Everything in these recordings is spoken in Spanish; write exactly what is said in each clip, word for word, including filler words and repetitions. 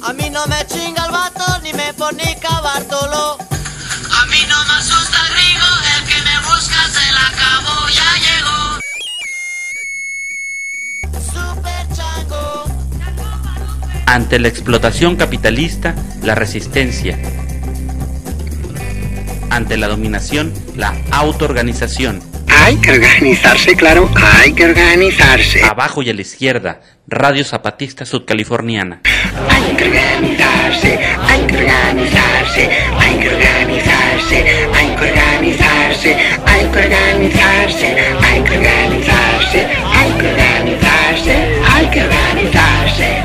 A mí no me chinga el vato ni me fornica Bartolo. A mí no me asusta el gringo, el que me busca se la acabó, ya llegó. Super chango. Ante la explotación capitalista, la resistencia. Ante la dominación, la autoorganización. Hay que organizarse, claro, hay que organizarse. Abajo y a la izquierda, Radio Zapatista Sudcaliforniana. Hay que organizarse, hay que organizarse, hay que organizarse, hay que organizarse, hay que organizarse, hay que organizarse, hay que organizarse, hay que organizarse.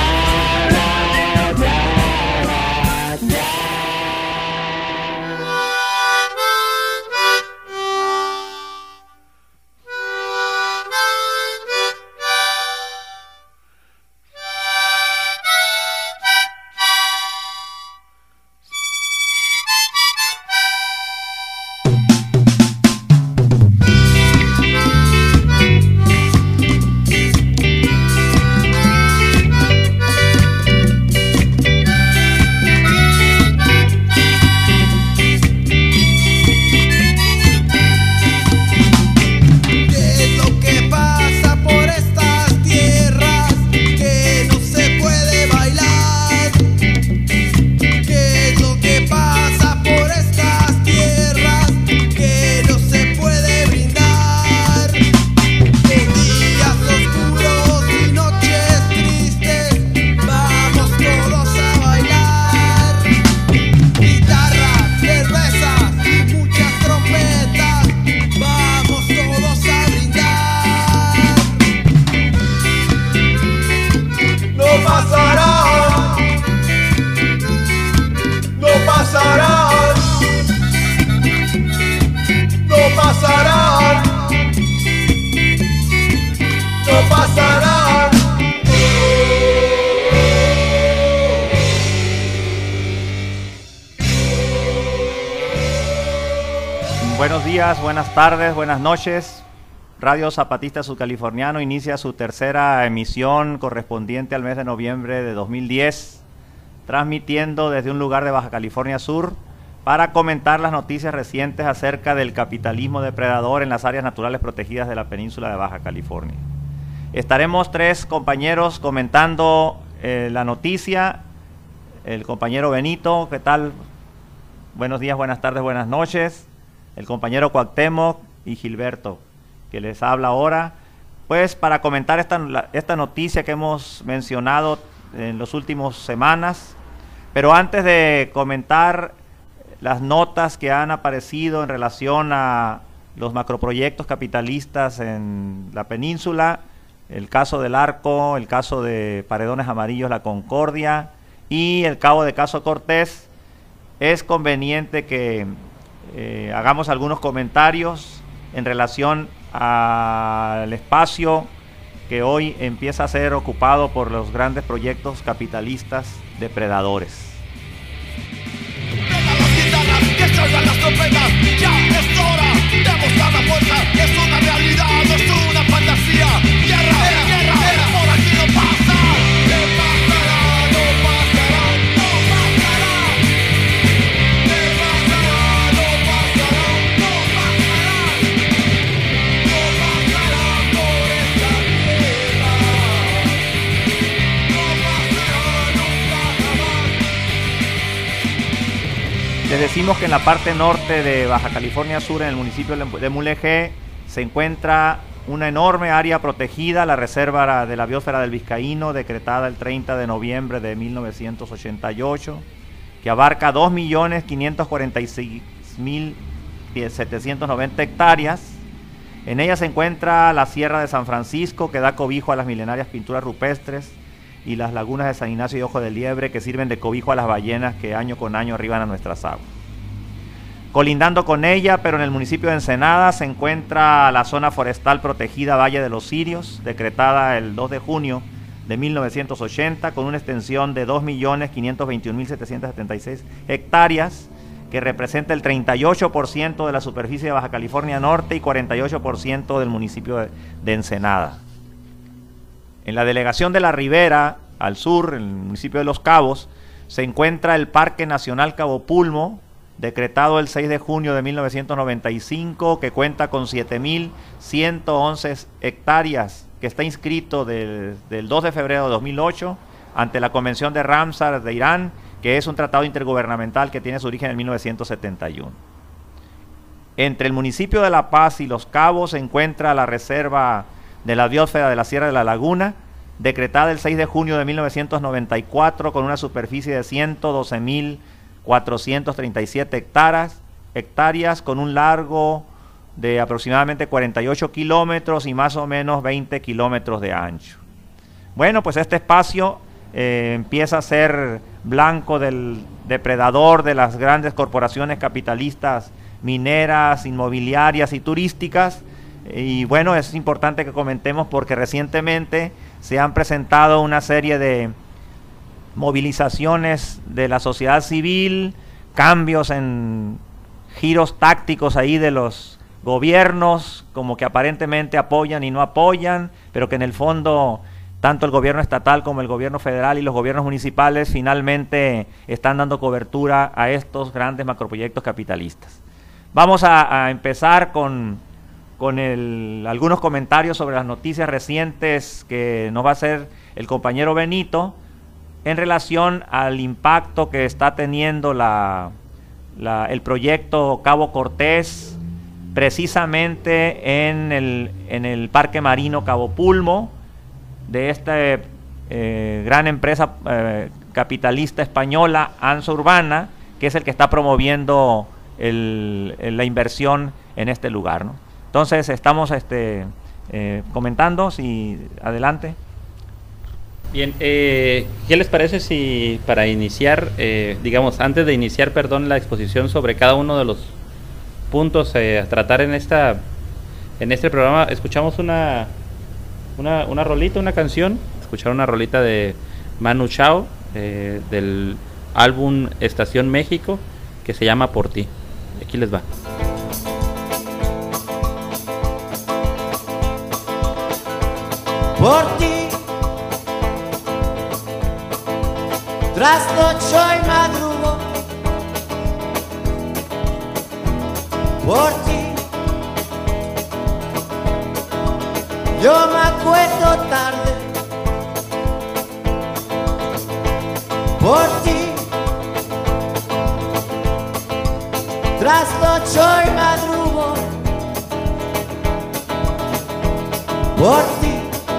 Buenos días, buenas tardes, buenas noches. Radio Zapatista Sudcaliforniano inicia su tercera emisión correspondiente al mes de noviembre de dos mil diez, transmitiendo desde un lugar de Baja California Sur para comentar las noticias recientes acerca del capitalismo depredador en las áreas naturales protegidas de la península de Baja California. Estaremos tres compañeros comentando eh, la noticia. El compañero Benito, ¿qué tal? Buenos días, buenas tardes, buenas noches. El compañero Cuauhtémoc y Gilberto, que les habla ahora, pues para comentar esta, esta noticia que hemos mencionado en las últimas semanas. Pero antes de comentar las notas que han aparecido en relación a los macroproyectos capitalistas en la península, el caso del Arco, el caso de Paredones Amarillos, La Concordia y el Cabo de Caso Cortés, es conveniente que eh, hagamos algunos comentarios en relación al espacio que hoy empieza a ser ocupado por los grandes proyectos capitalistas depredadores. Que salgan las trompetas, ya es hora de mostrar la fuerza, es una realidad, no es una fantasía. Guerra, guerra, guerra, por aquí no pasa. ¿Qué pasará? No pasará, no pasará. ¿Qué pasará? No pasará, no pasará. No pasará por esta tierra. No pasará nunca jamás. Les decimos que en la parte norte de Baja California Sur, en el municipio de Mulegé, se encuentra una enorme área protegida, la Reserva de la Biosfera del Vizcaíno, decretada el treinta de noviembre de mil novecientos ochenta y ocho, que abarca dos millones quinientos cuarenta y seis mil setecientos noventa hectáreas. En ella se encuentra la Sierra de San Francisco, que da cobijo a las milenarias pinturas rupestres, y las lagunas de San Ignacio y Ojo de Liebre, que sirven de cobijo a las ballenas que año con año arriban a nuestras aguas. Colindando con ella, pero en el municipio de Ensenada, se encuentra la zona forestal protegida Valle de los Cirios, decretada el dos de junio de mil novecientos ochenta, con una extensión de dos millones quinientos veintiún mil setecientos setenta y seis hectáreas, que representa el treinta y ocho por ciento de la superficie de Baja California Norte y cuarenta y ocho por ciento del municipio de, de Ensenada. En la delegación de La Ribera al sur, en el municipio de Los Cabos, se encuentra el Parque Nacional Cabo Pulmo, decretado el seis de junio de mil novecientos noventa y cinco, que cuenta con siete mil ciento once hectáreas, que está inscrito del, del dos de febrero de dos mil ocho ante la Convención de Ramsar de Irán, que es un tratado intergubernamental que tiene su origen en mil novecientos setenta y uno. Entre el municipio de La Paz y Los Cabos se encuentra la Reserva de la Biosfera de la Sierra de la Laguna, decretada el seis de junio de mil novecientos noventa y cuatro con una superficie de ciento doce mil cuatrocientos treinta y siete hectáreas, hectáreas con un largo de aproximadamente cuarenta y ocho kilómetros y más o menos veinte kilómetros de ancho. Bueno, pues este espacio eh, empieza a ser blanco del depredador de las grandes corporaciones capitalistas mineras, inmobiliarias y turísticas. Y bueno, es importante que comentemos porque recientemente se han presentado una serie de movilizaciones de la sociedad civil, cambios en giros tácticos ahí de los gobiernos, como que aparentemente apoyan y no apoyan, pero que en el fondo tanto el gobierno estatal como el gobierno federal y los gobiernos municipales finalmente están dando cobertura a estos grandes macroproyectos capitalistas. Vamos a, a empezar con, con el, algunos comentarios sobre las noticias recientes que nos va a hacer el compañero Benito en relación al impacto que está teniendo la, la, el proyecto Cabo Cortés precisamente en el, en el Parque Marino Cabo Pulmo de esta eh, gran empresa eh, capitalista española Ansa Urbana, que es el que está promoviendo el, el, la inversión en este lugar, ¿no? Entonces estamos este, eh, comentando, si adelante. Bien, eh, ¿qué les parece si para iniciar, eh, digamos, antes de iniciar, perdón, la exposición sobre cada uno de los puntos eh, a tratar en esta, en este programa, escuchamos una, una, una rolita, una canción, escuchar una rolita de Manu Chao, eh, del álbum Estación México, que se llama Por Ti. Aquí les va. Por ti trasnocho y madrugo, por ti yo me acuesto tarde, por ti trasnocho y madrugo, por ti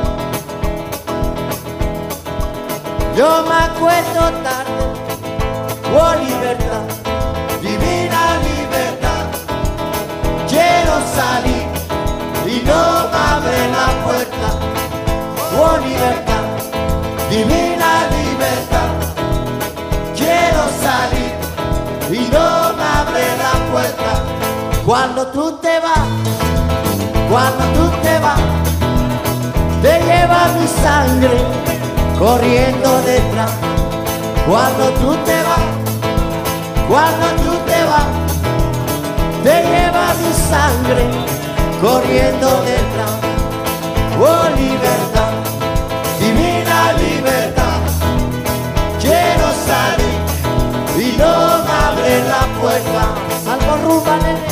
yo me acuesto tarde. Oh libertad, divina libertad, quiero salir y no me abre la puerta. Oh libertad, divina libertad, quiero salir y no me abre la puerta. Cuando tú te vas, cuando tú te vas, te lleva mi sangre corriendo detrás. Cuando tú te vas, cuando tú te vas, te lleva mi sangre corriendo detrás. Oh libertad, divina libertad, quiero salir y no me abre la puerta. Salvo rumba, nene.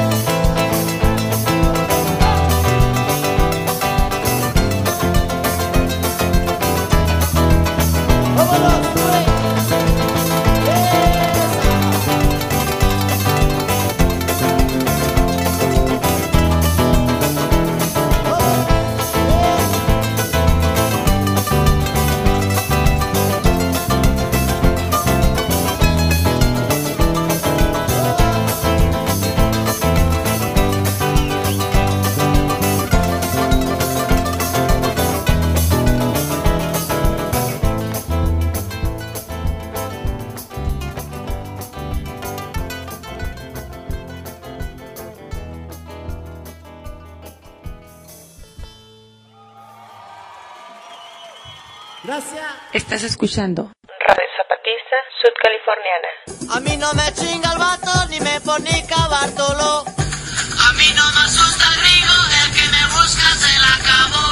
Gracias. Estás escuchando Radio Zapatista Sudcaliforniana. A mí no me chinga el vato ni me pone Bartolo. A mí no me asusta el gringo, el que me busca se la acabó.